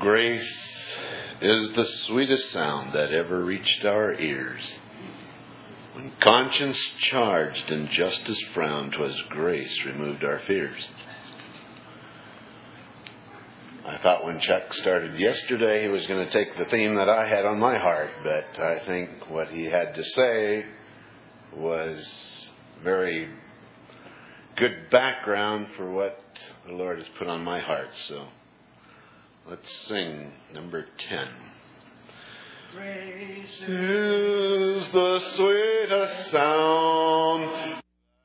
Grace is the sweetest sound that ever reached our ears. When conscience charged and justice frowned, 'twas grace removed our fears. I thought when Chuck started yesterday he was going to take the theme that I had on my heart, but I think what he had to say was very good background for what the Lord has put on my heart. So let's sing number 10. Grace is the sweetest sound.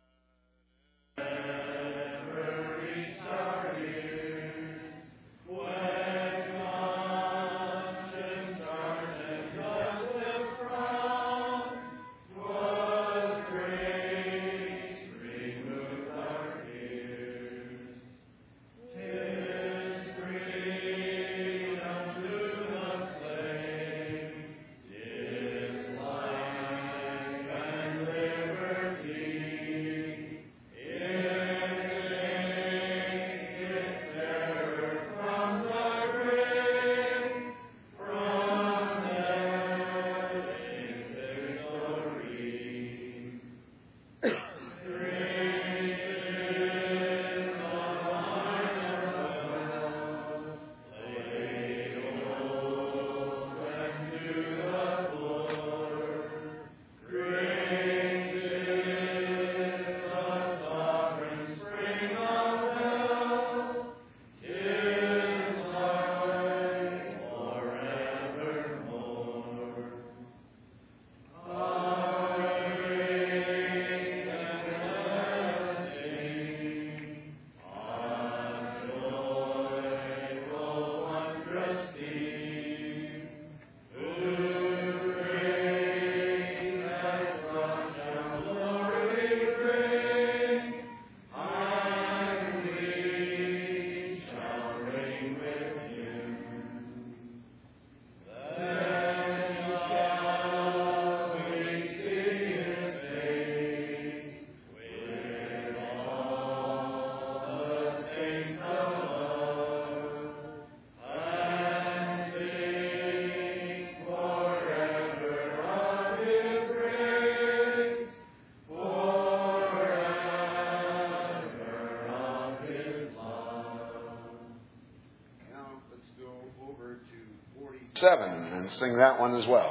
And sing that one as well.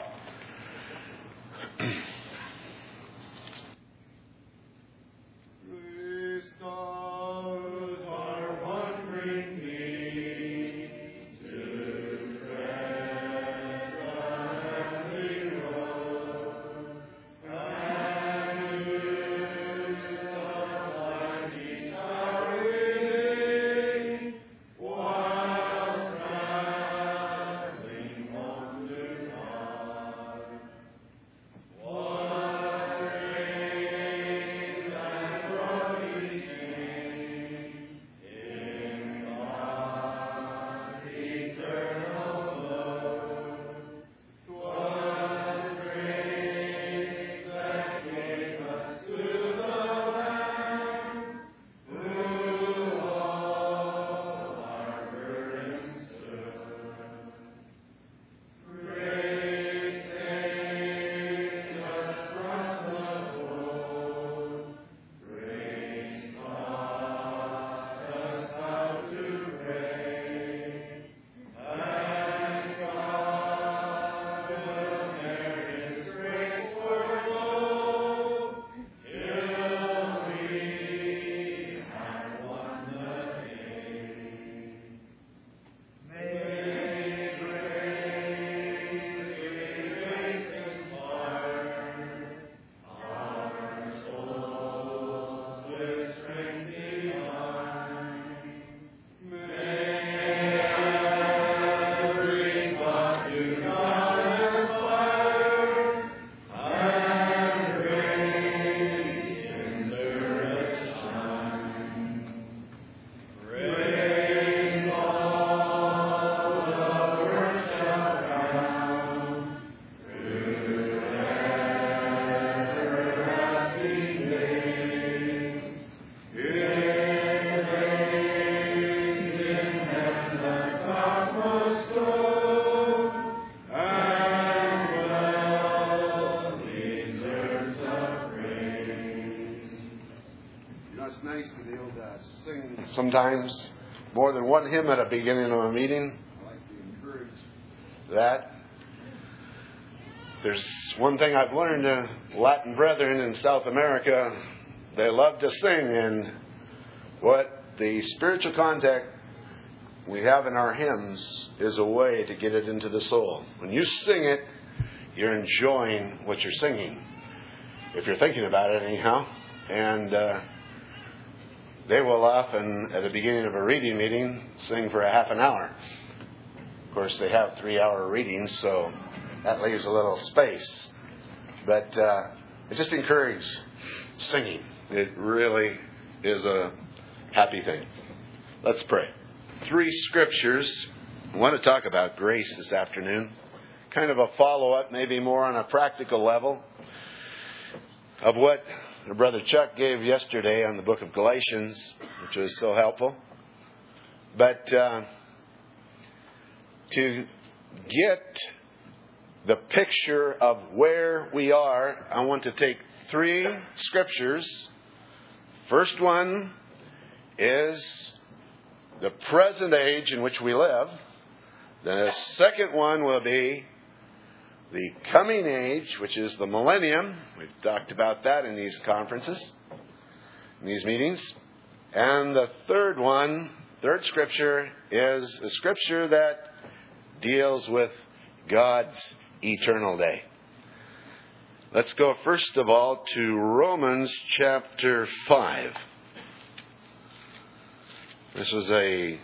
sometimes more than one hymn at the beginning of a meeting. I like to encourage That. There's one thing I've learned, Latin brethren in South America, they love to sing, and what the spiritual contact we have in our hymns is a way to get it into the soul. When you sing it, you're enjoying what you're singing, if you're thinking about it anyhow. And they will often, at the beginning of a reading meeting, sing for a half an hour. Of course, they have 3-hour readings, so that leaves a little space. But it just encourages singing. It really is a happy thing. Let's pray. 3 scriptures. I want to talk about grace this afternoon. Kind of a follow-up, maybe more on a practical level, of what Brother Chuck gave yesterday on the book of Galatians, which was so helpful. But to get the picture of where we are, I want to take 3 scriptures. First one is the present age in which we live. Then the second one will be the coming age, which is the millennium. We've talked about that in these conferences, in these meetings. And the third scripture, is a scripture that deals with God's eternal day. Let's go first of all to Romans chapter 5. This was a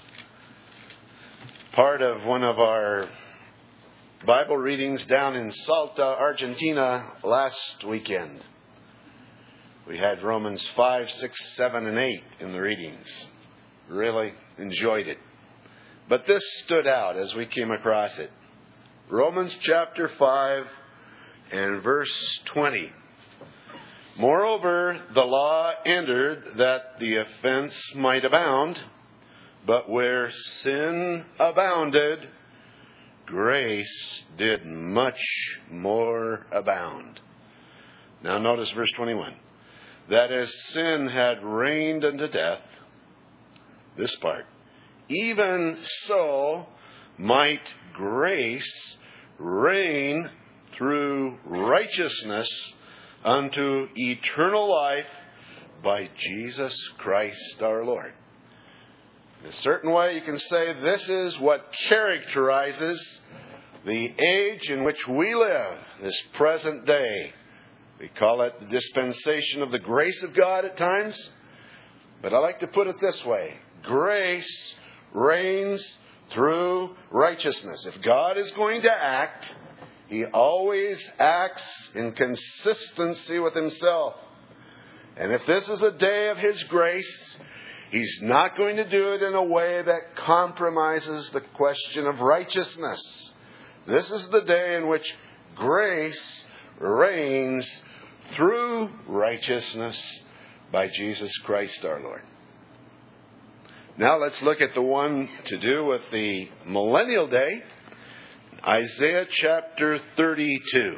part of one of our Bible readings down in Salta, Argentina last weekend. We had Romans 5, 6, 7, and 8 in the readings. Really enjoyed it. But this stood out as we came across it. Romans chapter 5 and verse 20. Moreover, the law entered that the offense might abound, but where sin abounded, grace did much more abound. Now notice verse 21. That as sin had reigned unto death, this part, even so might grace reign through righteousness unto eternal life by Jesus Christ our Lord. In a certain way, you can say this is what characterizes the age in which we live, this present day. We call it the dispensation of the grace of God at times. But I like to put it this way. Grace reigns through righteousness. If God is going to act, He always acts in consistency with Himself. And if this is a day of His grace, He's not going to do it in a way that compromises the question of righteousness. This is the day in which grace reigns through righteousness by Jesus Christ our Lord. Now let's look at the one to do with the millennial day. Isaiah chapter 32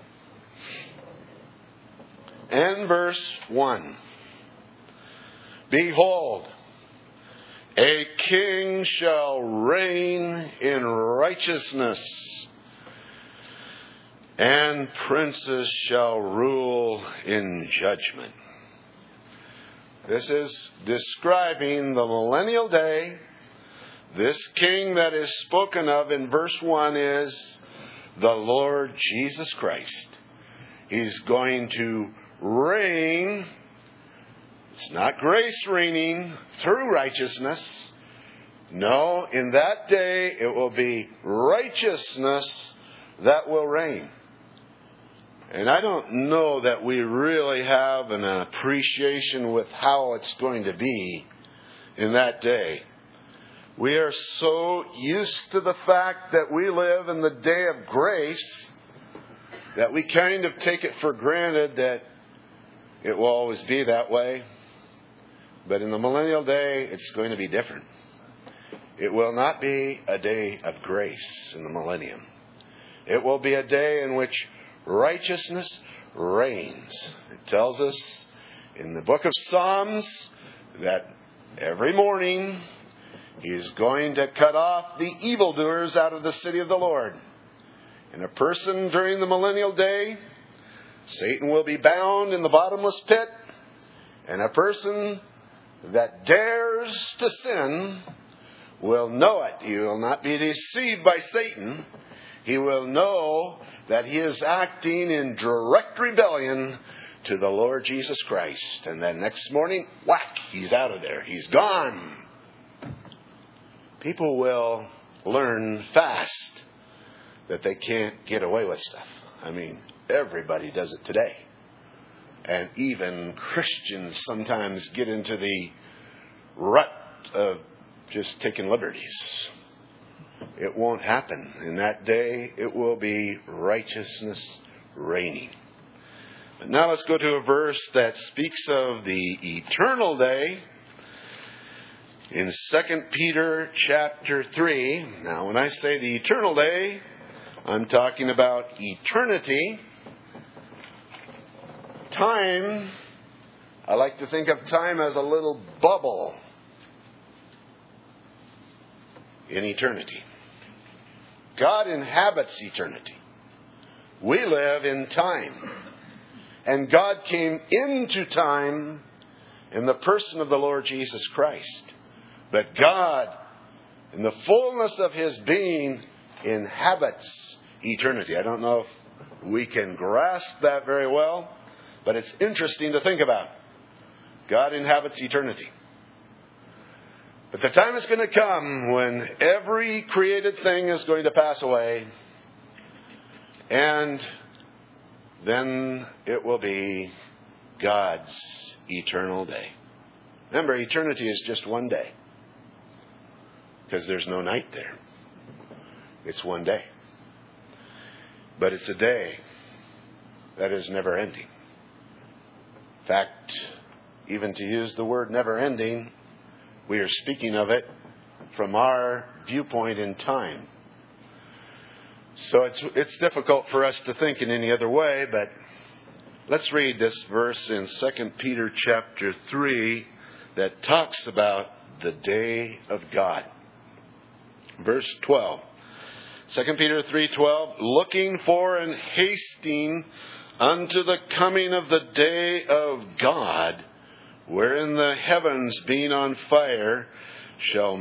and verse 1. Behold, a king shall reign in righteousness, and princes shall rule in judgment. This is describing the millennial day. This king that is spoken of in verse 1 is the Lord Jesus Christ. He's going to reign. It's not grace reigning through righteousness. No, in that day it will be righteousness that will reign. And I don't know that we really have an appreciation with how it's going to be in that day. We are so used to the fact that we live in the day of grace that we kind of take it for granted that it will always be that way. But in the millennial day, it's going to be different. It will not be a day of grace in the millennium. It will be a day in which righteousness reigns. It tells us in the book of Psalms that Every morning, He is going to cut off the evildoers out of the city of the Lord. And a person during the millennial day, Satan will be bound in the bottomless pit. And a person that dares to sin will know it. He will not be deceived by Satan. He will know that he is acting in direct rebellion to the Lord Jesus Christ. And then next morning, whack, he's out of there. He's gone. People will learn fast that they can't get away with stuff. I mean, everybody does it today. And even Christians sometimes get into the rut of just taking liberties. It won't happen. In that day, it will be righteousness reigning. But now let's go to a verse that speaks of the eternal day in 2 Peter chapter 3. Now, when I say the eternal day, I'm talking about eternity. Time, I like to think of time as a little bubble in eternity. God inhabits eternity. We live in time. And God came into time in the person of the Lord Jesus Christ. But God, in the fullness of His being, inhabits eternity. I don't know if we can grasp that very well, but it's interesting to think about. God inhabits eternity. But the time is going to come when every created thing is going to pass away. And then it will be God's eternal day. Remember, eternity is just one day. Because there's no night there. It's one day. But it's a day that is never ending. In fact, even to use the word never ending, we are speaking of it from our viewpoint in time. So it's difficult for us to think in any other way, but let's read this verse in 2 Peter chapter 3 that talks about the day of God. Verse 12. 2 Peter 3:12, looking for and hasting unto the coming of the day of God, wherein the heavens being on fire shall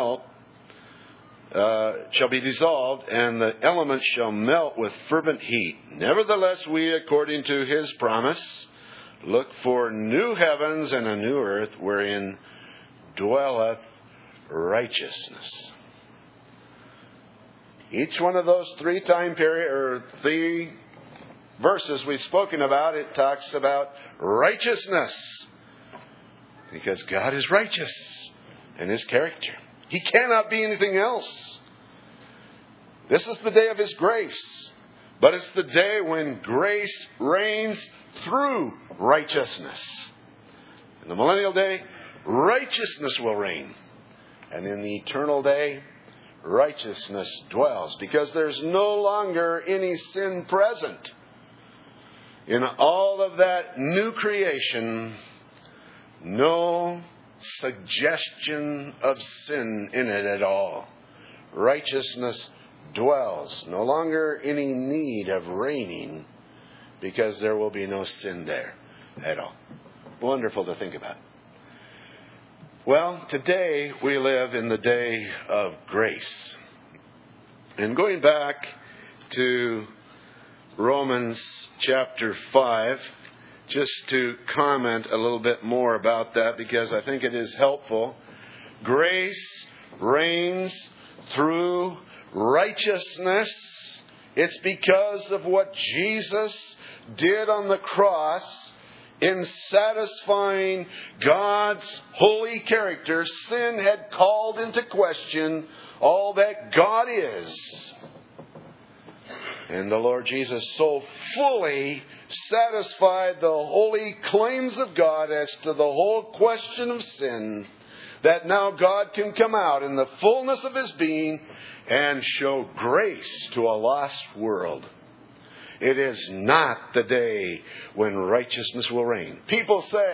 be dissolved, and the elements shall melt with fervent heat. Nevertheless, we, according to His promise, look for new heavens and a new earth, wherein dwelleth righteousness. Each one of those three verses we've spoken about, it talks about righteousness. Because God is righteous in His character. He cannot be anything else. This is the day of His grace. But it's the day when grace reigns through righteousness. In the millennial day, righteousness will reign. And in the eternal day, righteousness dwells. Because there's no longer any sin present. In all of that new creation, no suggestion of sin in it at all. Righteousness dwells. No longer any need of reigning, because there will be no sin there at all. Wonderful to think about. Well, today we live in the day of grace. And going back to Romans chapter 5, just to comment a little bit more about that, because I think it is helpful. Grace reigns through righteousness. It's because of what Jesus did on the cross in satisfying God's holy character. Sin had called into question all that God is. And the Lord Jesus so fully satisfied the holy claims of God as to the whole question of sin, that now God can come out in the fullness of His being and show grace to a lost world. It is not the day when righteousness will reign. People say,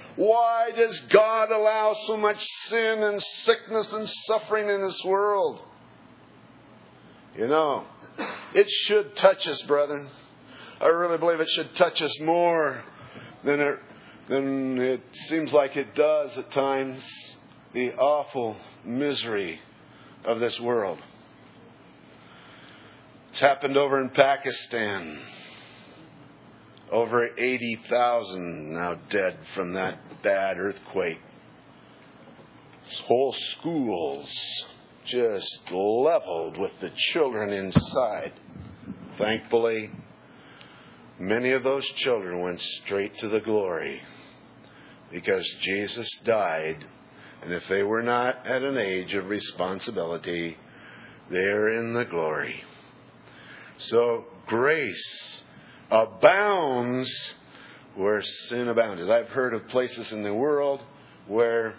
Why does God allow so much sin and sickness and suffering in this world? You know, it should touch us, brethren. I really believe it should touch us more than it seems like it does at times. The awful misery of this world. It's happened over in Pakistan. Over 80,000 now dead from that bad earthquake. Whole schools just leveled with the children inside. Thankfully, many of those children went straight to the glory because Jesus died. And if they were not at an age of responsibility, they're in the glory. So grace abounds where sin abounded. I've heard of places in the world where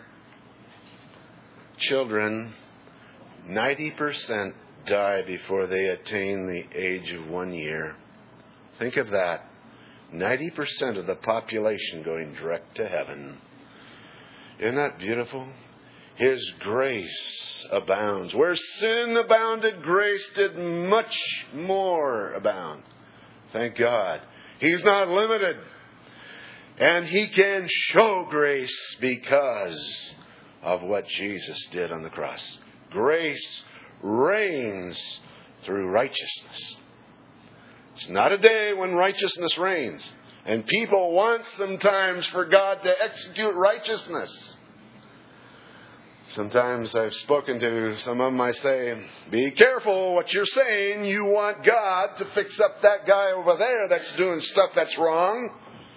children, 90% die before they attain the age of 1 year. Think of that. 90% of the population going direct to heaven. Isn't that beautiful? His grace abounds. Where sin abounded, grace did much more abound. Thank God. He's not limited. And He can show grace because of what Jesus did on the cross. Grace reigns through righteousness. It's not a day when righteousness reigns. And people want sometimes for God to execute righteousness. Sometimes I've spoken to some of them, I say, be careful what you're saying. You want God to fix up that guy over there that's doing stuff that's wrong.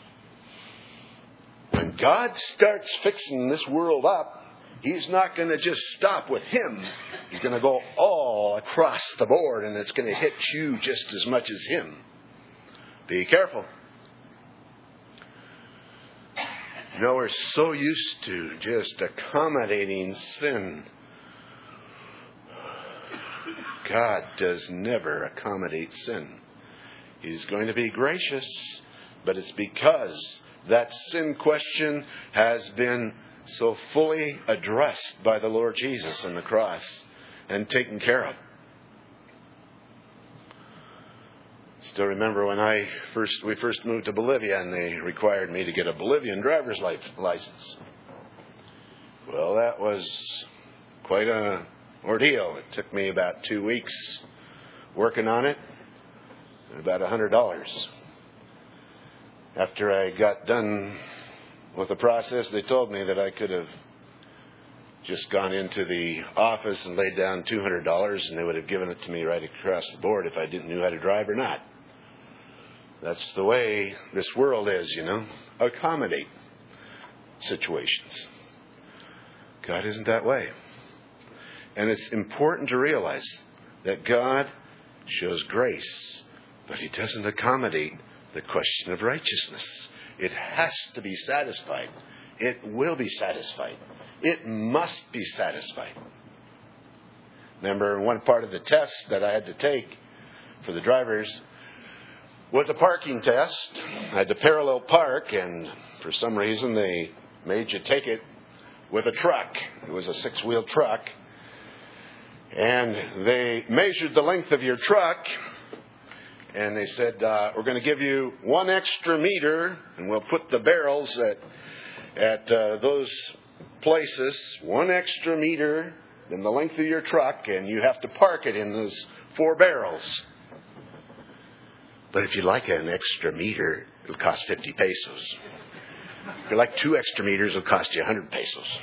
When God starts fixing this world up, He's not going to just stop with him. He's going to go all across the board, and it's going to hit you just as much as him. Be careful. You know, we're so used to just accommodating sin. God does never accommodate sin. He's going to be gracious, but it's because that sin question has been so fully addressed by the Lord Jesus on the cross and taken care of. Still remember when we first moved to Bolivia and they required me to get a Bolivian driver's license. Well, that was quite an ordeal. It took me about 2 weeks working on it, and about $100. After I got done with the process, they told me that I could have just gone into the office and laid down $200 and they would have given it to me right across the board if I didn't know how to drive or not. That's the way this world is, you know. Accommodate situations. God isn't that way. And it's important to realize that God shows grace, but He doesn't accommodate the question of righteousness. It has to be satisfied. It will be satisfied. It must be satisfied. Remember, one part of the test that I had to take for the drivers was a parking test. I had to parallel park, and for some reason they made you take it with a truck. It was a 6-wheel truck. And they measured the length of your truck, and they said, we're going to give you 1 extra meter, and we'll put the barrels at those places, 1 extra meter than the length of your truck, and you have to park it in those 4 barrels. But if you like an extra meter, it'll cost 50 pesos. If you like 2 extra meters, it'll cost you 100 pesos.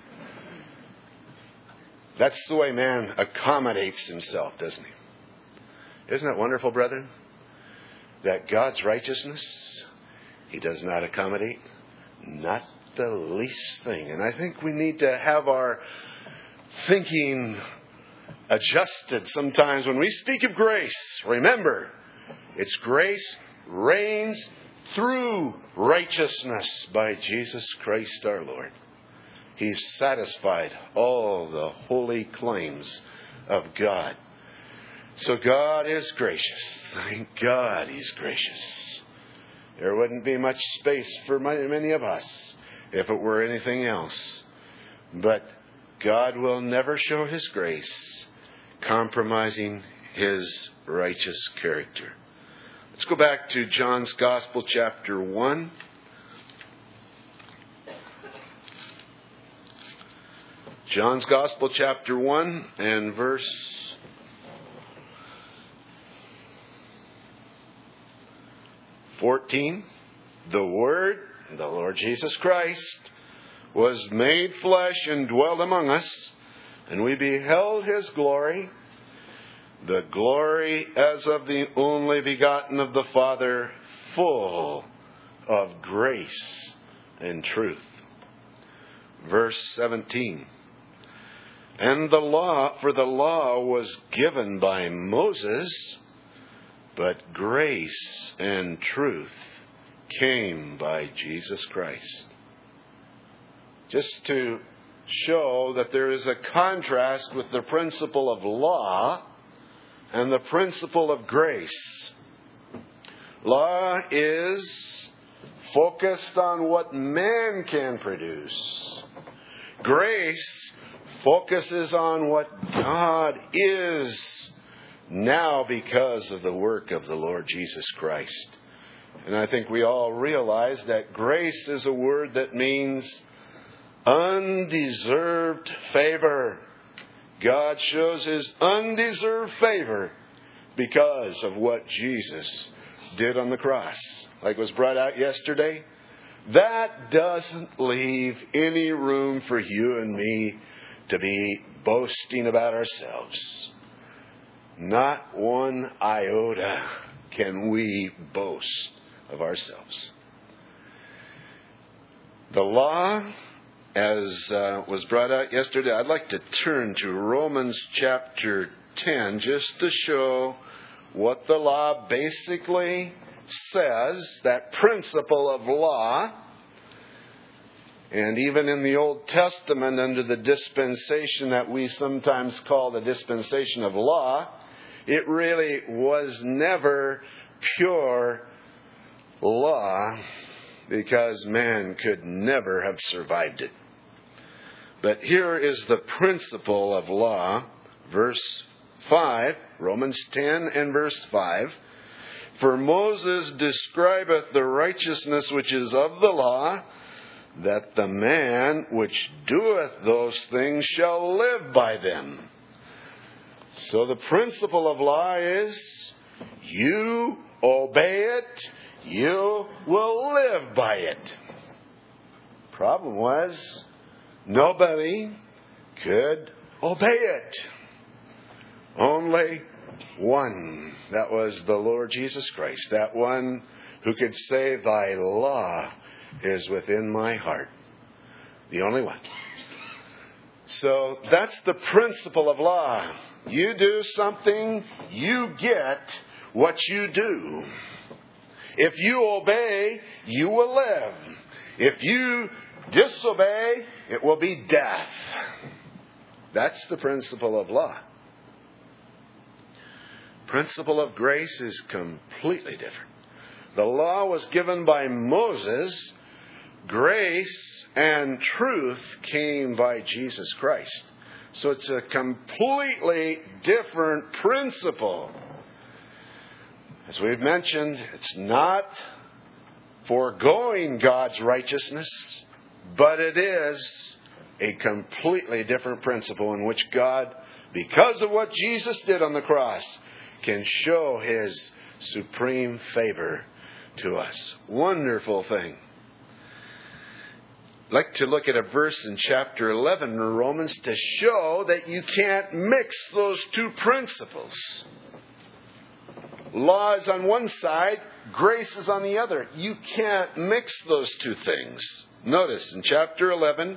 That's the way man accommodates himself, doesn't he? Isn't that wonderful, brethren? That God's righteousness, He does not accommodate, not the least thing. And I think we need to have our thinking adjusted sometimes when we speak of grace. Remember, it's grace reigns through righteousness by Jesus Christ our Lord. He's satisfied all the holy claims of God. So God is gracious. Thank God He's gracious. There wouldn't be much space for many of us if it were anything else. But God will never show His grace compromising His righteous character. Let's go back to John's Gospel, chapter 1. John's Gospel, chapter 1, and verse 14. The Word, the Lord Jesus Christ, was made flesh and dwelt among us, and we beheld His glory, the glory as of the only begotten of the Father, full of grace and truth. Verse 17. And the law was given by Moses, but grace and truth came by Jesus Christ. Just to show that there is a contrast with the principle of law and the principle of grace. Law is focused on what man can produce. Grace focuses on what God is now because of the work of the Lord Jesus Christ. And I think we all realize that grace is a word that means undeserved favor. God shows His undeserved favor because of what Jesus did on the cross. Like was brought out yesterday, that doesn't leave any room for you and me to be boasting about ourselves. Not one iota can we boast of ourselves. The law, as was brought out yesterday, I'd like to turn to Romans chapter 10 just to show what the law basically says, that principle of law. And even in the Old Testament, under the dispensation that we sometimes call the dispensation of law, it really was never pure law because man could never have survived it. But here is the principle of law, verse 5, Romans 10 and verse 5. For Moses describeth the righteousness which is of the law, that the man which doeth those things shall live by them. So the principle of law is, you obey it, you will live by it. Problem was, nobody could obey it. Only one. That was the Lord Jesus Christ. That one who could say, thy law is within my heart. The only one. So that's the principle of law. You do something, you get what you do. If you obey, you will live. If you disobey, it will be death. That's the principle of law. Principle of grace is completely different. The law was given by Moses. Grace and truth came by Jesus Christ. So it's a completely different principle. As we've mentioned, it's not foregoing God's righteousness, but it is a completely different principle in which God, because of what Jesus did on the cross, can show His supreme favor to us. Wonderful thing. I'd like to look at a verse in chapter 11 in Romans to show that you can't mix those two principles. Law is on one side, grace is on the other. You can't mix those two things. Notice in chapter 11,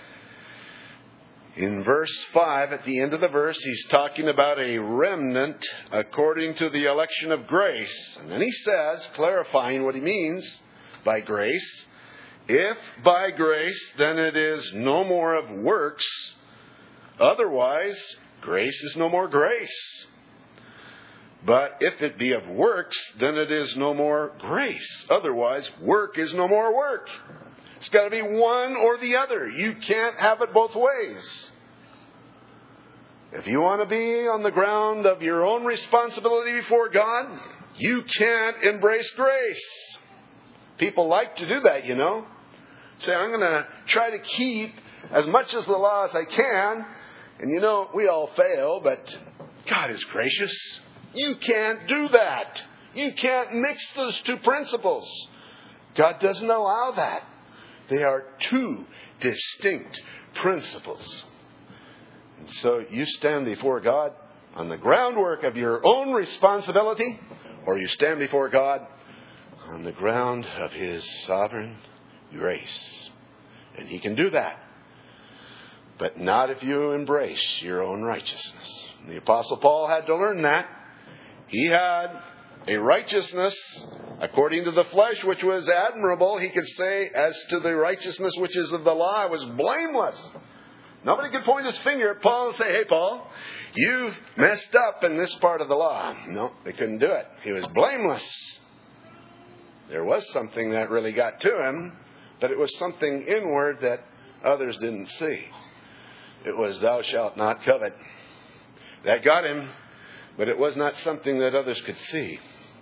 in verse 5, at the end of the verse, he's talking about a remnant according to the election of grace. And then he says, clarifying what he means by grace, if by grace, then it is no more of works. Otherwise, grace is no more grace. But if it be of works, then it is no more grace. Otherwise, work is no more work. It's got to be one or the other. You can't have it both ways. If you want to be on the ground of your own responsibility before God, you can't embrace grace. People like to do that, you know. Say, I'm going to try to keep as much as the law as I can. And you know, we all fail, but God is gracious. You can't do that. You can't mix those two principles. God doesn't allow that. They are two distinct principles. And so you stand before God on the groundwork of your own responsibility, or you stand before God on the ground of His sovereign grace. And He can do that. But not if you embrace your own righteousness. The Apostle Paul had to learn that. He had a righteousness according to the flesh which was admirable. He could say, as to the righteousness which is of the law, I was blameless. Nobody could point his finger at Paul and say, hey, Paul, you've messed up in this part of the law. No, they couldn't do it. He was blameless. There was something that really got to him, but it was something inward that others didn't see. It was, thou shalt not covet. That got him, but it was not something that others could see.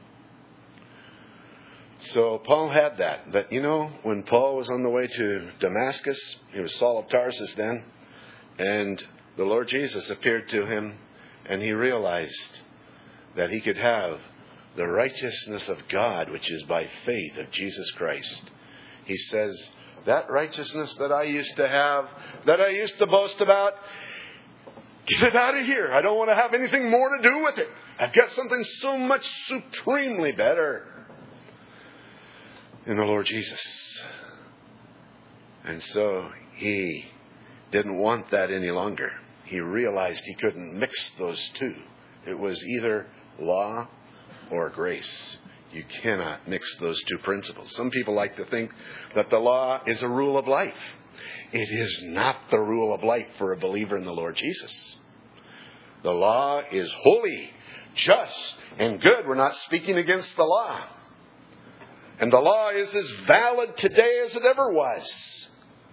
So Paul had that. But you know, when Paul was on the way to Damascus, he was Saul of Tarsus then, and the Lord Jesus appeared to him, and he realized that he could have the righteousness of God, which is by faith of Jesus Christ. He says, that righteousness that I used to have, that I used to boast about, get it out of here. I don't want to have anything more to do with it. I've got something so much supremely better in the Lord Jesus. And so he didn't want that any longer. He realized he couldn't mix those two. It was either law or grace. You cannot mix those two principles. Some people like to think that the law is a rule of life. It is not the rule of life for a believer in the Lord Jesus. The law is holy, just, and good. We're not speaking against the law. And the law is as valid today as it ever was.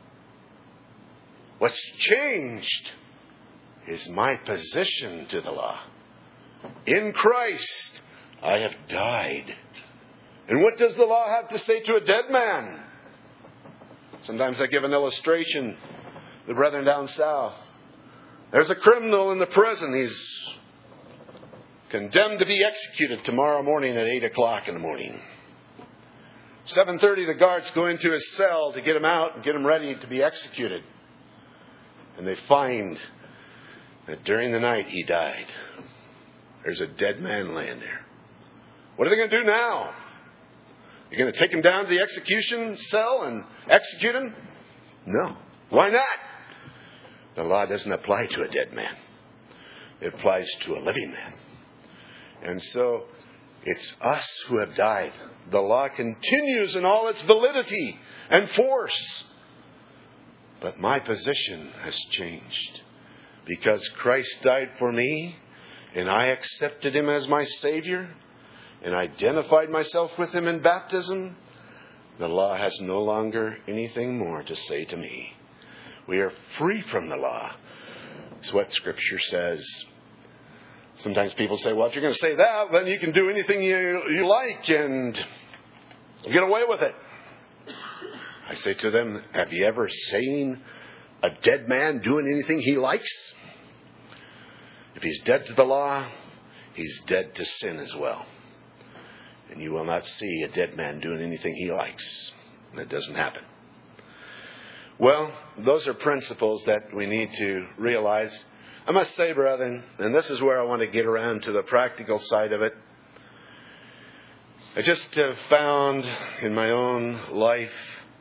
What's changed is my position to the law. In Christ, I have died. And what does the law have to say to a dead man? Sometimes I give an illustration. The brethren down south. There's a criminal in the prison. He's condemned to be executed tomorrow morning at 8 o'clock in the morning. 7:30 the guards go into his cell to get him out and get him ready to be executed. And they find that during the night he died. There's a dead man laying there. What are they going to do now? You're going to take him down to the execution cell and execute him? No. Why not? The law doesn't apply to a dead man. It applies to a living man. And so it's us who have died. The law continues in all its validity and force. But my position has changed. Because Christ died for me, and I accepted Him as my Savior, and identified myself with Him in baptism, the law has no longer anything more to say to me. We are free from the law. That's what Scripture says. Sometimes people say, well, if you're going to say that, then you can do anything you like and get away with it. I say to them, have you ever seen a dead man doing anything he likes? If he's dead to the law, he's dead to sin as well. And you will not see a dead man doing anything he likes. That doesn't happen. Well, those are principles that we need to realize. I must say, brethren, and this is where I want to get around to the practical side of it. I just have found in my own life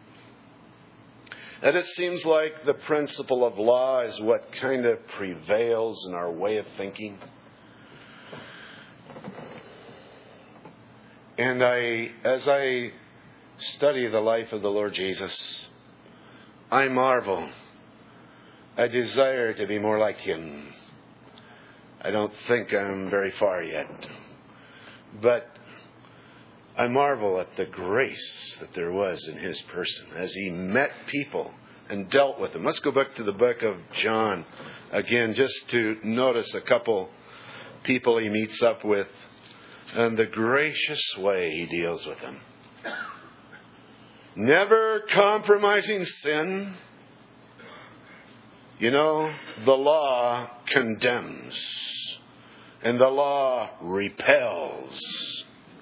that it seems like the principle of law is what kind of prevails in our way of thinking. And as I study the life of the Lord Jesus, I marvel. I desire to be more like Him. I don't think I'm very far yet. But I marvel at the grace that there was in his person as he met people and dealt with them. Let's go back to the book of John again, just to notice a couple people he meets up with and the gracious way he deals with them. Never compromising sin. You know, the law condemns and the law repels.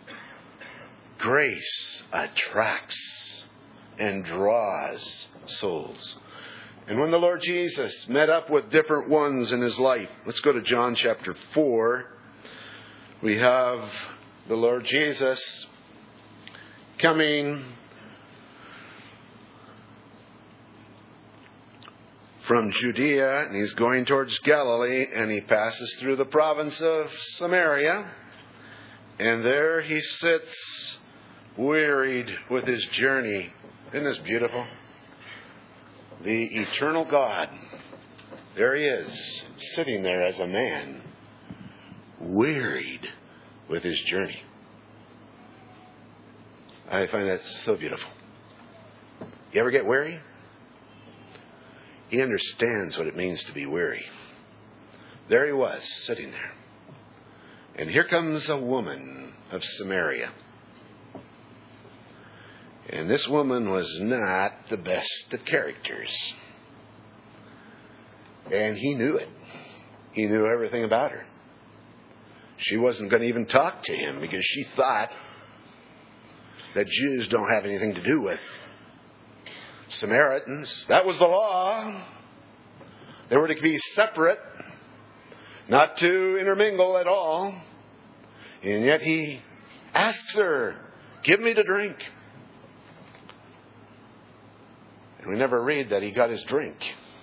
Grace attracts and draws souls. And when the Lord Jesus met up with different ones in his life, let's go to John chapter 4. We have the Lord Jesus coming from Judea, and he's going towards Galilee, and he passes through the province of Samaria, and there he sits wearied with his journey. Isn't this beautiful? The eternal God, there he is, sitting there as a man, wearied with his journey. I find that so beautiful. You ever get weary? He understands what it means to be weary. There he was, sitting there. And here comes a woman of Samaria. And this woman was not the best of characters. And he knew it. He knew everything about her. She wasn't going to even talk to him because she thought that Jews don't have anything to do with Samaritans. That was the law. They were to be separate, not to intermingle at all. And yet he asks her, "Give me to drink." And we never read that he got his drink.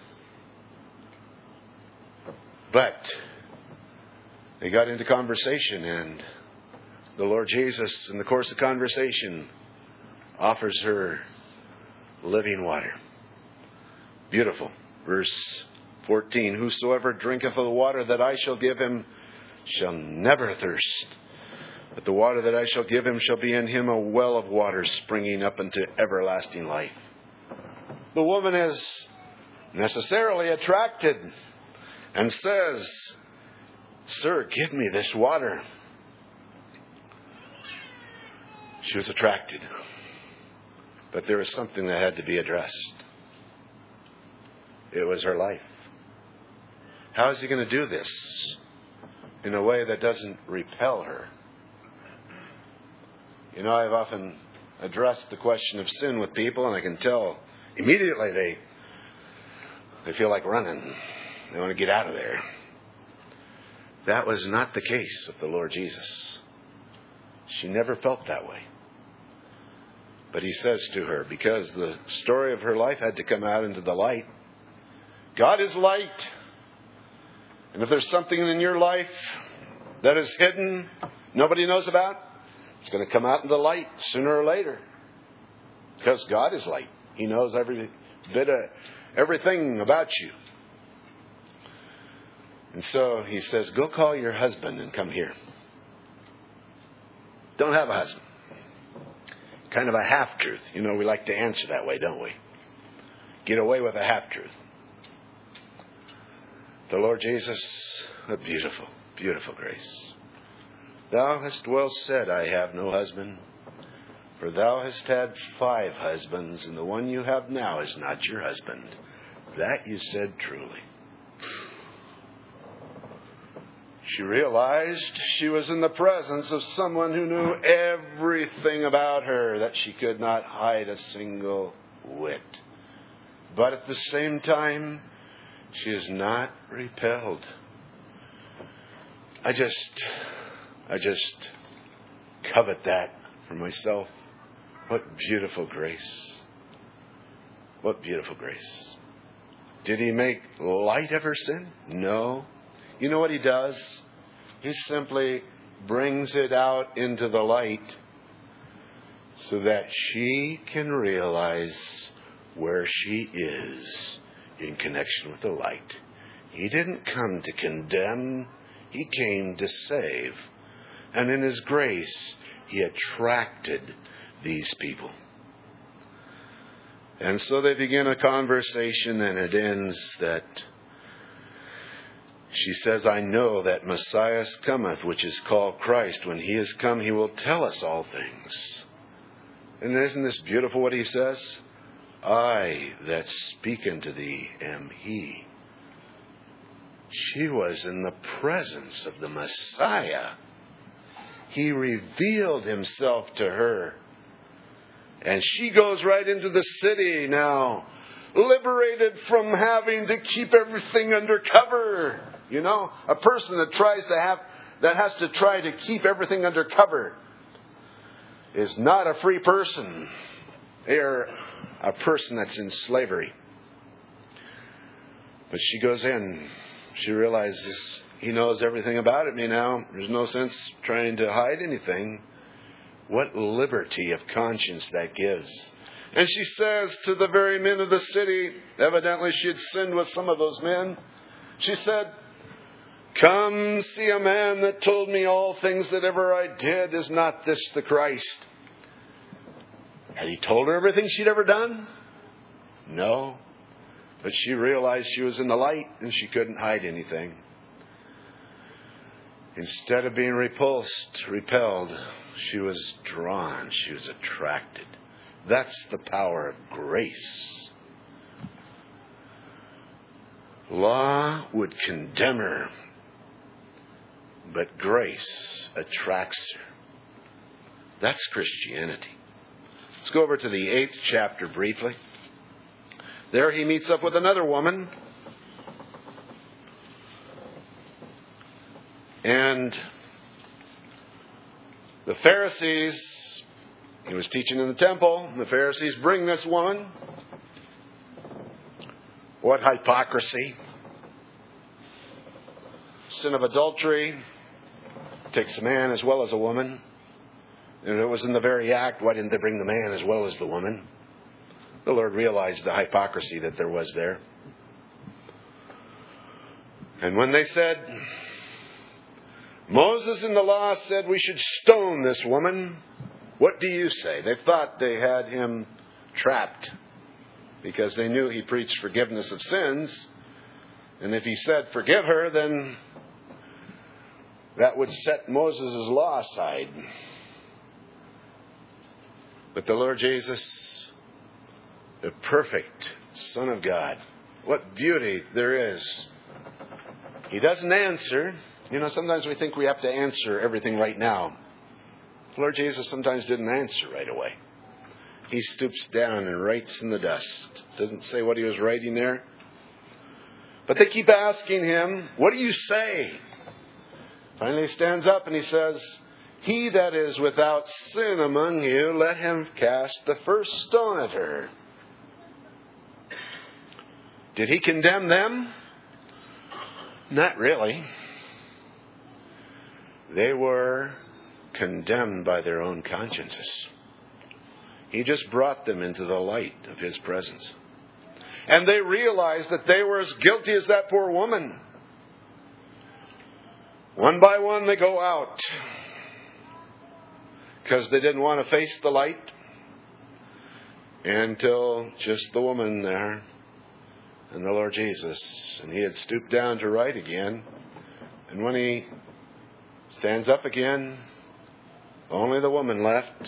But they got into conversation, and the Lord Jesus, in the course of conversation, offers her living water. Beautiful. Verse 14, "Whosoever drinketh of the water that I shall give him shall never thirst. But the water that I shall give him shall be in him a well of water springing up into everlasting life." The woman is necessarily attracted and says, "Sir, give me this water." She was attracted. But there was something that had to be addressed. It was her life. How is he going to do this in a way that doesn't repel her? You know, I've often addressed the question of sin with people, and I can tell immediately they feel like running. They want to get out of there. That was not the case with the Lord Jesus. She never felt that way. But he says to her, because the story of her life had to come out into the light, God is light. And if there's something in your life that is hidden, nobody knows about, it's going to come out in the light sooner or later. Because God is light. He knows every bit of everything about you. And so he says, "Go call your husband and come here." Don't have a husband. Kind of a half-truth. You know, we like to answer that way, don't we? Get away with a half-truth. The Lord Jesus, a beautiful, beautiful grace. "Thou hast well said, I have no husband. For thou hast had 5 husbands, and the one you have now is not your husband. That you said truly." She realized she was in the presence of someone who knew everything about her, that she could not hide a single whit. But at the same time, she is not repelled. I just covet that for myself. What beautiful grace. What beautiful grace. Did he make light of her sin? No. You know what he does? He simply brings it out into the light so that she can realize where she is in connection with the light. He didn't come to condemn. He came to save. And in his grace, He attracted these people. And so they begin a conversation, and it ends that she says, I know that Messiah cometh, which is called Christ. When he is come, he will tell us all things. And isn't this beautiful what he says? I that speak unto thee am he. She was in the presence of the Messiah. He revealed himself to her. And she goes right into the city now, liberated from having to keep everything under cover. You know, a person that has to try to keep everything under cover is not a free person. They're a person that's in slavery. But she goes in. She realizes he knows everything about me now. There's no sense trying to hide anything. What liberty of conscience that gives. And she says to the very men of the city, evidently she had sinned with some of those men. She said, come see a man that told me all things that ever I did. Is not this the Christ? Had he told her everything she'd ever done? No. But she realized she was in the light and she couldn't hide anything. Instead of being repelled, she was drawn. She was attracted. That's the power of grace. Law would condemn her, but grace attracts her. That's Christianity. Let's go over to the 8th chapter briefly. There he meets up with another woman. And the Pharisees, he was teaching in the temple, the Pharisees bring this woman. What hypocrisy. Sin of adultery takes a man as well as a woman. And it was in the very act, why didn't they bring the man as well as the woman? The Lord realized the hypocrisy that there was there. And when they said, Moses in the law said we should stone this woman, what do you say? They thought they had him trapped because they knew he preached forgiveness of sins. And if he said forgive her, then that would set Moses' law aside. But the Lord Jesus, the perfect Son of God, what beauty there is. He doesn't answer. You know, sometimes we think we have to answer everything right now. The Lord Jesus sometimes didn't answer right away. He stoops down and writes in the dust. Doesn't say what he was writing there. But they keep asking him, what do you say? Finally he stands up and he says, he that is without sin among you, let him cast the first stone at her. Did he condemn them? Not really. They were condemned by their own consciences. He just brought them into the light of his presence. And they realized that they were as guilty as that poor woman. One by one they go out because they didn't want to face the light until just the woman there and the Lord Jesus. And he had stooped down to write again. And when he stands up again, only the woman left.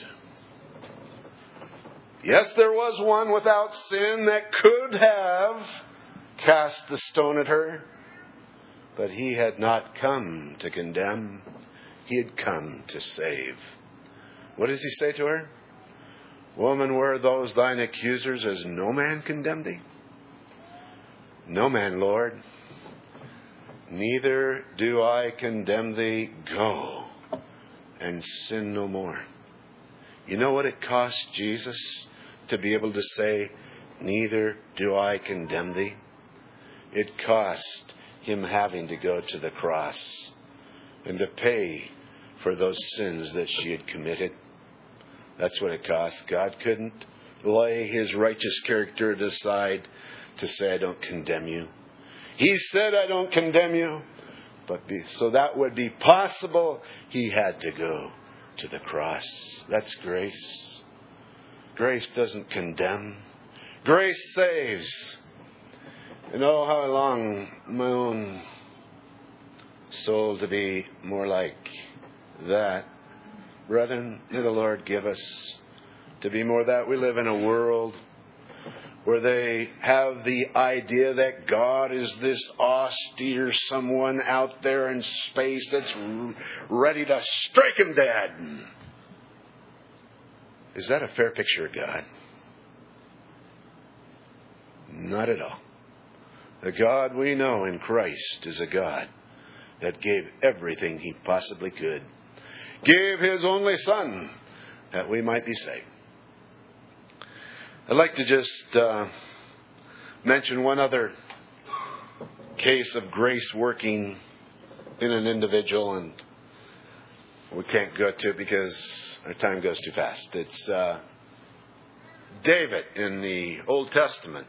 Yes, there was one without sin that could have cast the stone at her. But he had not come to condemn. He had come to save. What does he say to her? Woman, were those thine accusers? Has no man condemned thee? No man, Lord. Neither do I condemn thee. Go and sin no more. You know what it cost Jesus to be able to say, neither do I condemn thee? It cost him having to go to the cross and to pay for those sins that she had committed. That's what it cost. God couldn't lay his righteous character aside to say, I don't condemn you. He said, I don't condemn you. But so that would be possible, he had to go to the cross. That's grace. Grace doesn't condemn. Grace saves. And oh, how I long my own soul to be more like that. Brethren, may the Lord give us to be more that. We live in a world where they have the idea that God is this austere someone out there in space that's ready to strike him dead. Is that a fair picture of God? Not at all. The God we know in Christ is a God that gave everything He possibly could. Gave His only Son that we might be saved. I'd like to just mention one other case of grace working in an individual, and we can't go to it because our time goes too fast. It's David in the Old Testament.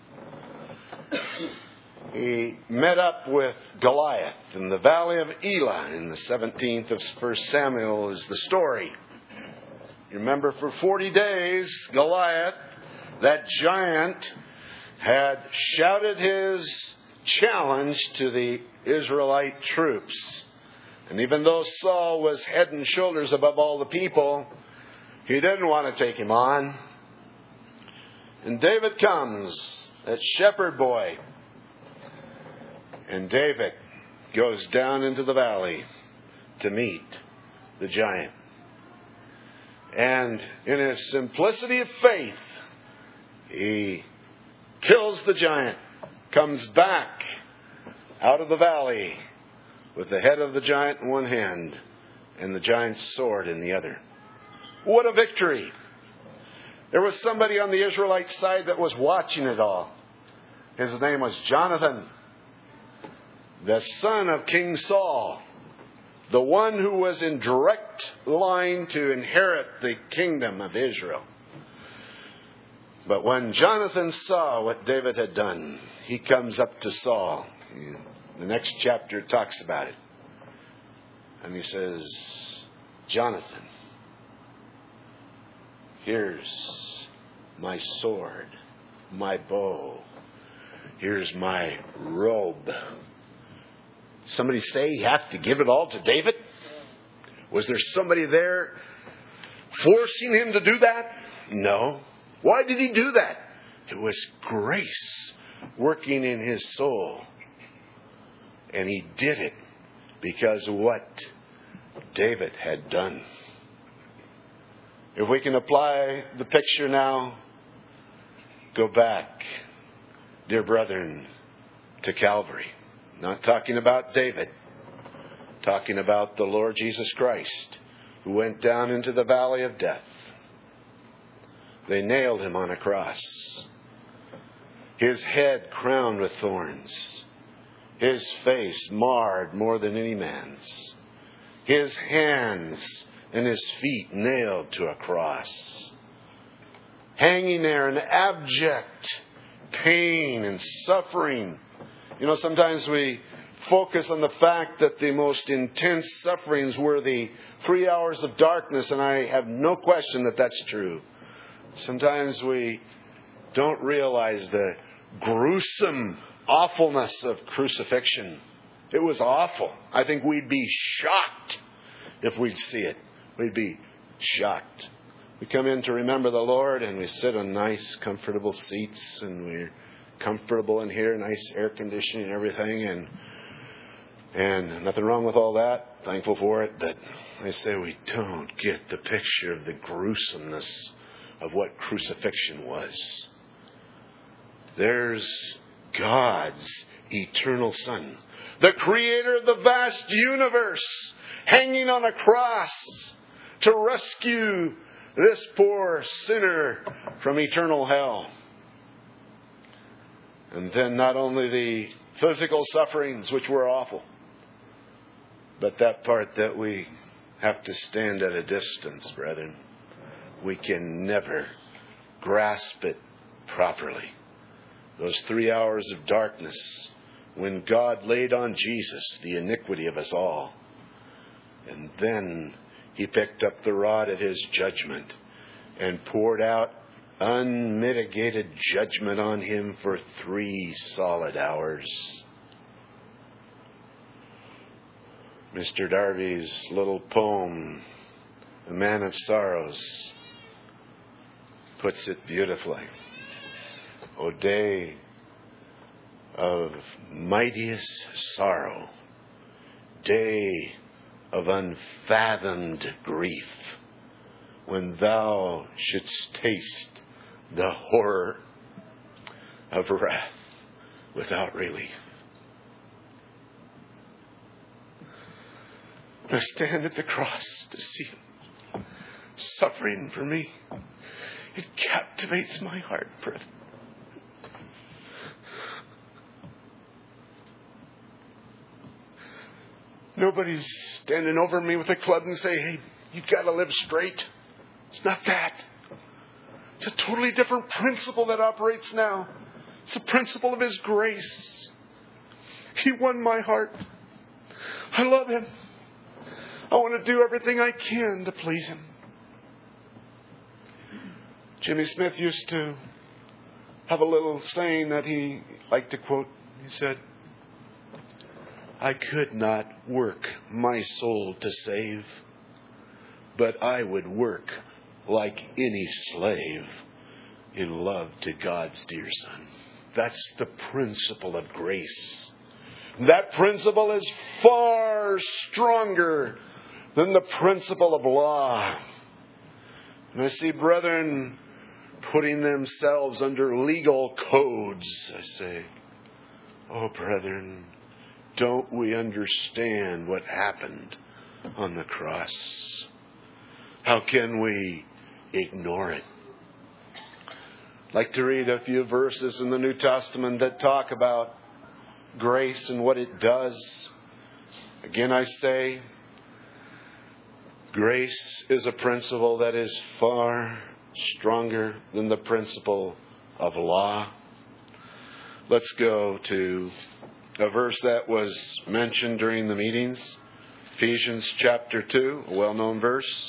He met up with Goliath in the valley of Elah in the 17th of 1 Samuel is the story. You remember, for 40 days, Goliath, that giant, had shouted his challenge to the Israelite troops. And even though Saul was head and shoulders above all the people, he didn't want to take him on. And David comes, that shepherd boy. And David goes down into the valley to meet the giant. And in his simplicity of faith, he kills the giant, comes back out of the valley with the head of the giant in one hand and the giant's sword in the other. What a victory! There was somebody on the Israelite side that was watching it all. His name was Jonathan, the son of King Saul, the one who was in direct line to inherit the kingdom of Israel. But when Jonathan saw what David had done, he comes up to Saul. The next chapter talks about it. And he says, Jonathan, here's my sword, my bow. Here's my robe. Somebody say you have to give it all to David? Was there somebody there forcing him to do that? No. Why did he do that? It was grace working in his soul. And he did it because of what David had done. If we can apply the picture now, go back, dear brethren, to Calvary. Not talking about David, talking about the Lord Jesus Christ, who went down into the valley of death. They nailed him on a cross. His head crowned with thorns. His face marred more than any man's. His hands and his feet nailed to a cross. Hanging there in abject pain and suffering. You know, sometimes we focus on the fact that the most intense sufferings were the 3 hours of darkness, and I have no question that that's true. Sometimes we don't realize the gruesome awfulness of crucifixion. It was awful. I think we'd be shocked if we'd see it. We'd be shocked. We come in to remember the Lord, and we sit on nice, comfortable seats, and we're comfortable in here, nice air conditioning and everything, and nothing wrong with all that. Thankful for it. But I say we don't get the picture of the gruesomeness of what crucifixion was. There's God's eternal Son, the creator of the vast universe, hanging on a cross to rescue this poor sinner from eternal hell. And then not only the physical sufferings, which were awful, but that part that we have to stand at a distance, brethren. We can never grasp it properly. Those 3 hours of darkness when God laid on Jesus the iniquity of us all. And then He picked up the rod at His judgment and poured out unmitigated judgment on him for 3 solid hours. Mr. Darby's little poem, The Man of Sorrows, puts it beautifully. O day of mightiest sorrow, day of unfathomed grief, when thou shouldst taste the horror of wrath without relief. I stand at the cross to see Him suffering for me. It captivates my heart, brother. Nobody's standing over me with a club and say, hey, you've got to live straight. It's not that. It's a totally different principle that operates now. It's the principle of His grace. He won my heart. I love Him. I want to do everything I can to please Him. Jimmy Smith used to have a little saying that he liked to quote. He said, I could not work my soul to save, but I would work like any slave in love to God's dear Son. That's the principle of grace. That principle is far stronger than the principle of law. And I see brethren putting themselves under legal codes. I say, oh, brethren, don't we understand what happened on the cross? How can we ignore it? I'd like to read a few verses in the New Testament that talk about grace and what it does. Again, I say, grace is a principle that is far stronger than the principle of law. Let's go to a verse that was mentioned during the meetings. Ephesians chapter 2, a well-known verse.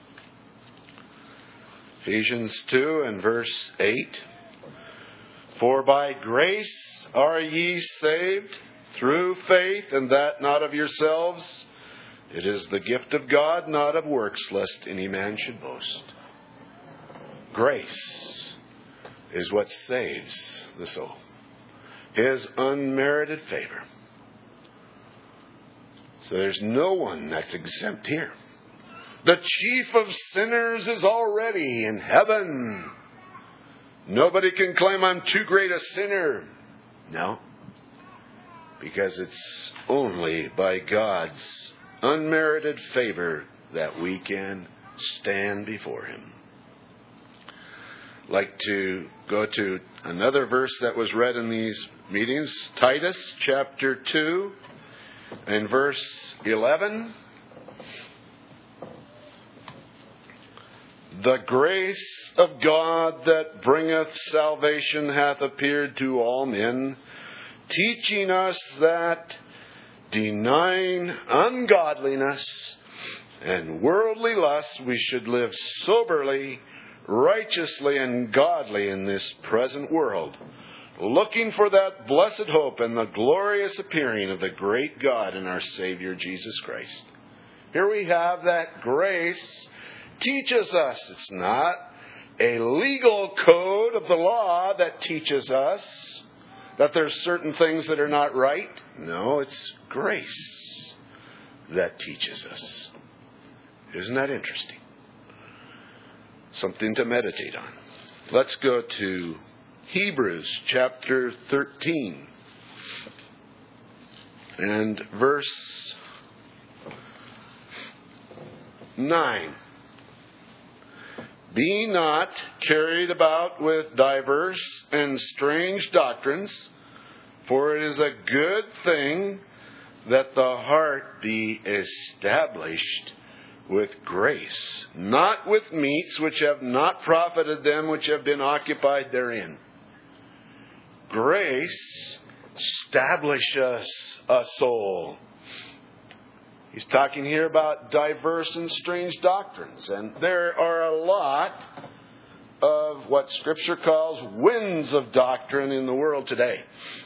Ephesians 2 and verse 8. For by grace are ye saved through faith, and that not of yourselves. It is the gift of God, not of works, lest any man should boast. Grace is what saves the soul. His unmerited favor. So there's no one that's exempt here. The chief of sinners is already in heaven. Nobody can claim I'm too great a sinner. No. Because it's only by God's unmerited favor that we can stand before Him. I'd like to go to another verse that was read in these meetings. Titus chapter 2 and verse 11. The grace of God that bringeth salvation hath appeared to all men, teaching us that, denying ungodliness and worldly lust, we should live soberly, righteously, and godly in this present world, looking for that blessed hope and the glorious appearing of the great God and our Savior Jesus Christ. Here we have that grace teaches us. It's not a legal code of the law that teaches us that there's certain things that are not right. No, it's grace that teaches us. Isn't that interesting? Something to meditate on. Let's go to Hebrews chapter 13 and verse 9. Be not carried about with diverse and strange doctrines, for it is a good thing that the heart be established with grace, not with meats which have not profited them which have been occupied therein. Grace establishes a soul. He's talking here about diverse and strange doctrines. And there are a lot of what Scripture calls winds of doctrine in the world today.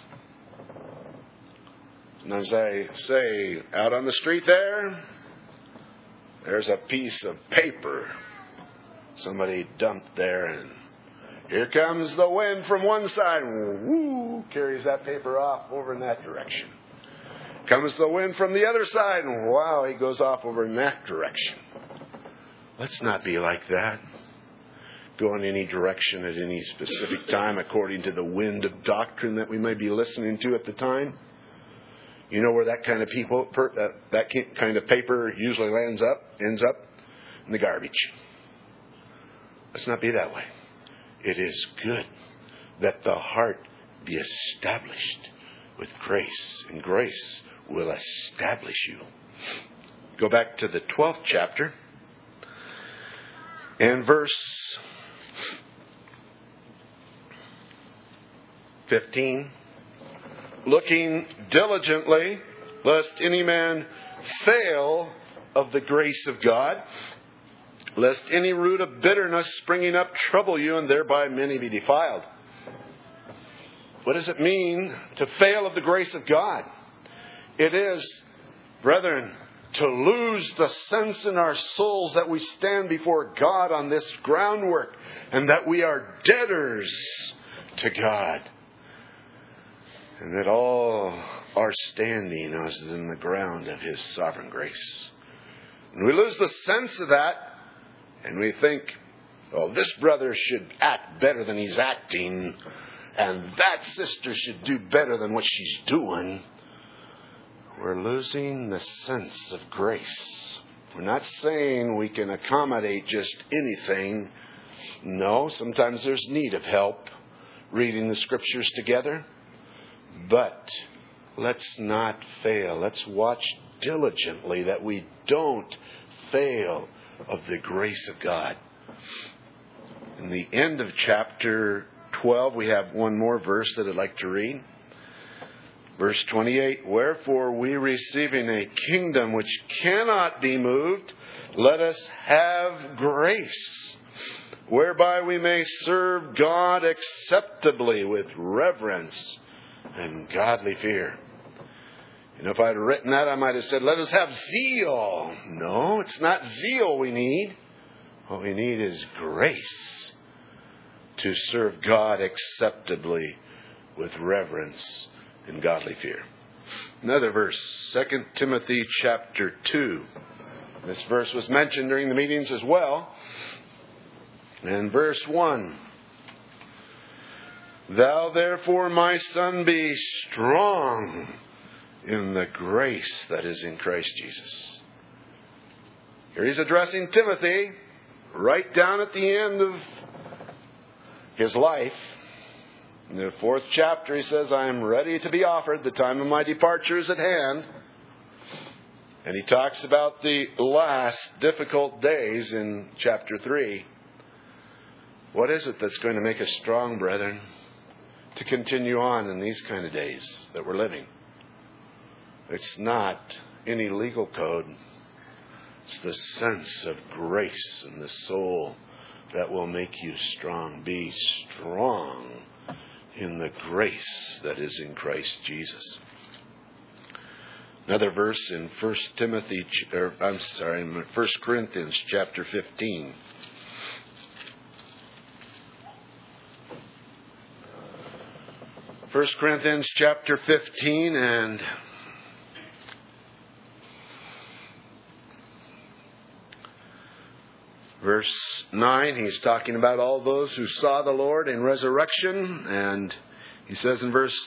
And as I say, out on the street there's a piece of paper somebody dumped there, and here comes the wind from one side, and woo, carries that paper off over in that direction. Comes the wind from the other side, and wow, he goes off over in that direction. Let's not be like that. Go in any direction at any specific time according to the wind of doctrine that we may be listening to at the time. You know where that kind of paper usually ends up in the garbage. Let's not be that way. It is good that the heart be established with grace, and grace will establish you. Go back to the 12th chapter and verse 15. Looking diligently, lest any man fail of the grace of God, lest any root of bitterness springing up trouble you, and thereby many be defiled. What does it mean to fail of the grace of God? It is, brethren, to lose the sense in our souls that we stand before God on this groundwork, and that we are debtors to God. And that all our standing is in the ground of His sovereign grace. And we lose the sense of that, and we think, oh, this brother should act better than he's acting, and that sister should do better than what she's doing. We're losing the sense of grace. We're not saying we can accommodate just anything. No, sometimes there's need of help reading the Scriptures together. But let's not fail. Let's watch diligently that we don't fail of the grace of God. In the end of chapter 12, we have one more verse that I'd like to read. Verse 28, wherefore we receiving a kingdom which cannot be moved, let us have grace, whereby we may serve God acceptably with reverence and godly fear. You know, if I had written that, I might have said, let us have zeal. No, it's not zeal we need. What we need is grace to serve God acceptably with reverence and godly fear. Another verse, 2 Timothy chapter 2. This verse was mentioned during the meetings as well. And verse 1. Thou therefore, my son, be strong in the grace that is in Christ Jesus. Here he's addressing Timothy right down at the end of his life. In the 4th chapter he says, I am ready to be offered. The time of my departure is at hand. And he talks about the last difficult days in chapter 3. What is it that's going to make us strong, brethren, to continue on in these kind of days that we're living? It's not any legal code. It's the sense of grace in the soul that will make you strong. Be strong in the grace that is in Christ Jesus. Another verse in 1 Corinthians chapter 15. 1 Corinthians chapter 15 and verse 9, he's talking about all those who saw the Lord in resurrection. And he says in verse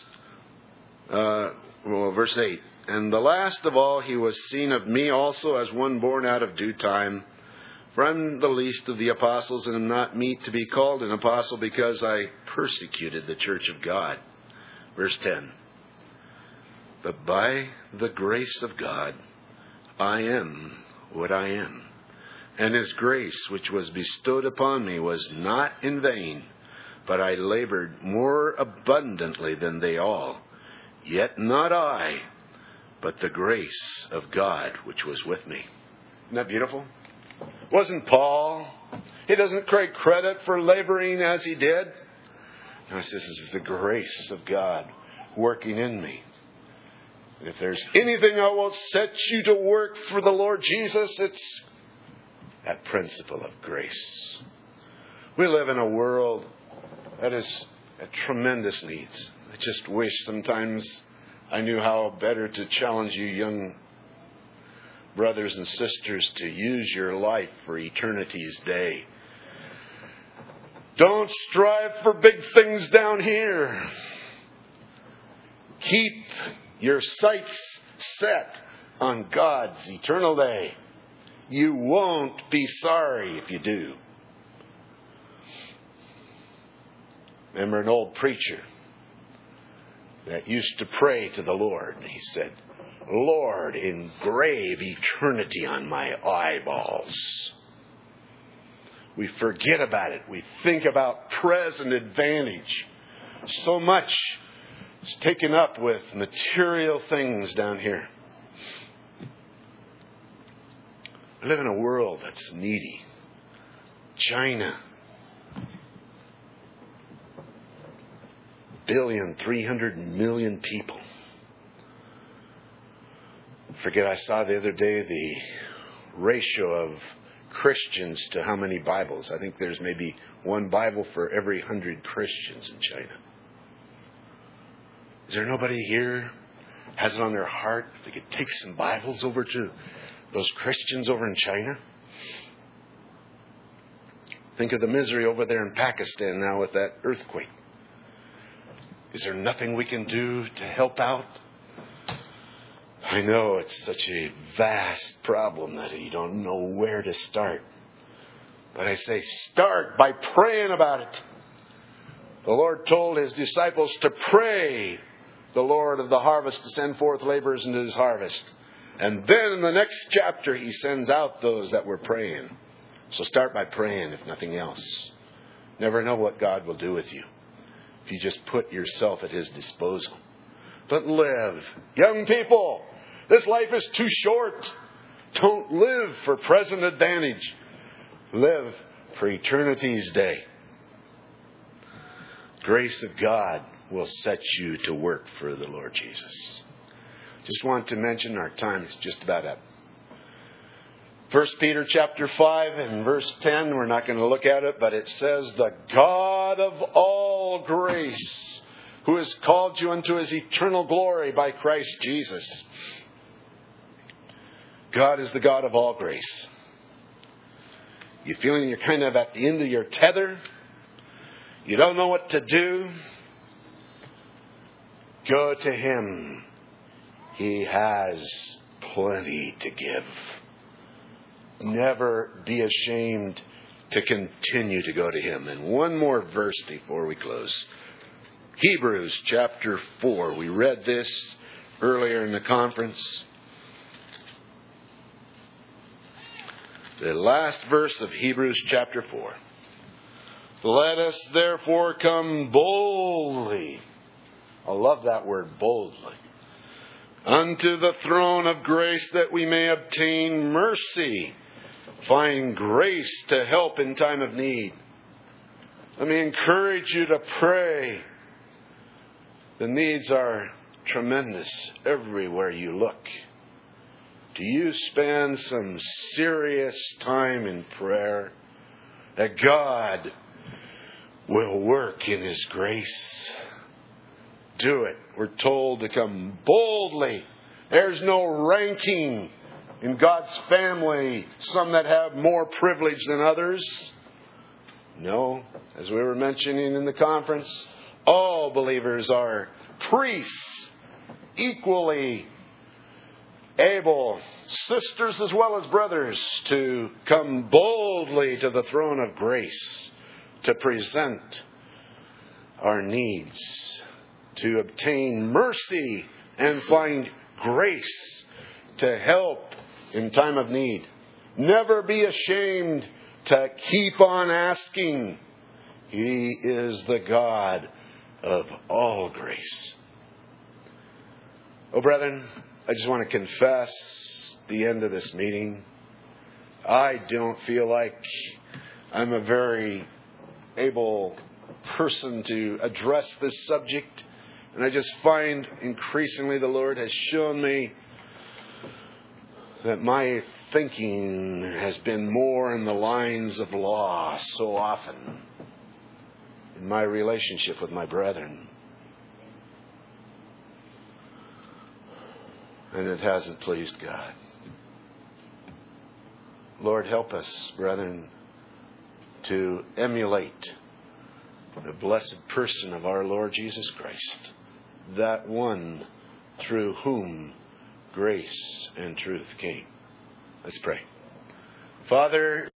8, and the last of all he was seen of me also as one born out of due time. For I'm the least of the apostles, and am not meet to be called an apostle, because I persecuted the church of God. Verse 10. But by the grace of God, I am what I am. And His grace which was bestowed upon me was not in vain, but I labored more abundantly than they all. Yet not I, but the grace of God which was with me. Isn't that beautiful? Wasn't Paul? He doesn't take credit for laboring as he did. No, he says, this is the grace of God working in me. If there's anything that will set you to work for the Lord Jesus, it's that principle of grace. We live in a world that is at tremendous needs. I just wish sometimes I knew how better to challenge you young brothers and sisters to use your life for eternity's day. Don't strive for big things down here. Keep your sights set on God's eternal day. You won't be sorry if you do. Remember an old preacher that used to pray to the Lord. And he said, Lord, engrave eternity on my eyeballs. We forget about it. We think about present advantage. So much is taken up with material things down here. We live in a world that's needy. China. 1,300,000,000 people. I saw the other day the ratio of Christians to how many Bibles. I think there's maybe one Bible for every 100 Christians in China. Is there nobody here has it on their heart if they could take some Bibles over to those Christians over in China? Think of the misery over there in Pakistan now with that earthquake. Is there nothing we can do to help out? I know it's such a vast problem that you don't know where to start. But I say start by praying about it. The Lord told His disciples to pray the Lord of the harvest to send forth laborers into His harvest. And then in the next chapter He sends out those that were praying. So start by praying if nothing else. Never know what God will do with you if you just put yourself at His disposal. But live. Young people, this life is too short. Don't live for present advantage. Live for eternity's day. Grace of God will set you to work for the Lord Jesus. Just want to mention our time is just about up. 1 Peter chapter 5 and verse 10, we're not going to look at it, but it says, the God of all grace, who has called you unto His eternal glory by Christ Jesus. God is the God of all grace. You feeling you're kind of at the end of your tether? You don't know what to do? Go to Him. He has plenty to give. Never be ashamed to continue to go to Him. And one more verse before we close. Hebrews chapter 4. We read this earlier in the conference. The last verse of Hebrews chapter 4. Let us therefore come boldly. I love that word, boldly. Unto the throne of grace that we may obtain mercy. Find grace to help in time of need. Let me encourage you to pray. The needs are tremendous everywhere you look. Do you spend some serious time in prayer that God will work in His grace? Do it. We're told to come boldly. There's no ranking in God's family, some that have more privilege than others. No, as we were mentioning in the conference, all believers are priests, equally able, sisters as well as brothers, to come boldly to the throne of grace, to present our needs, to obtain mercy and find grace to help in time of need. Never be ashamed to keep on asking. He is the God of all grace. Oh, brethren, I just want to confess the end of this meeting. I don't feel like I'm a very able person to address this subject. And I just find increasingly the Lord has shown me that my thinking has been more in the lines of law so often in my relationship with my brethren. And it hasn't pleased God. Lord, help us, brethren, to emulate the blessed person of our Lord Jesus Christ, that one through whom grace and truth came. Let's pray. Father,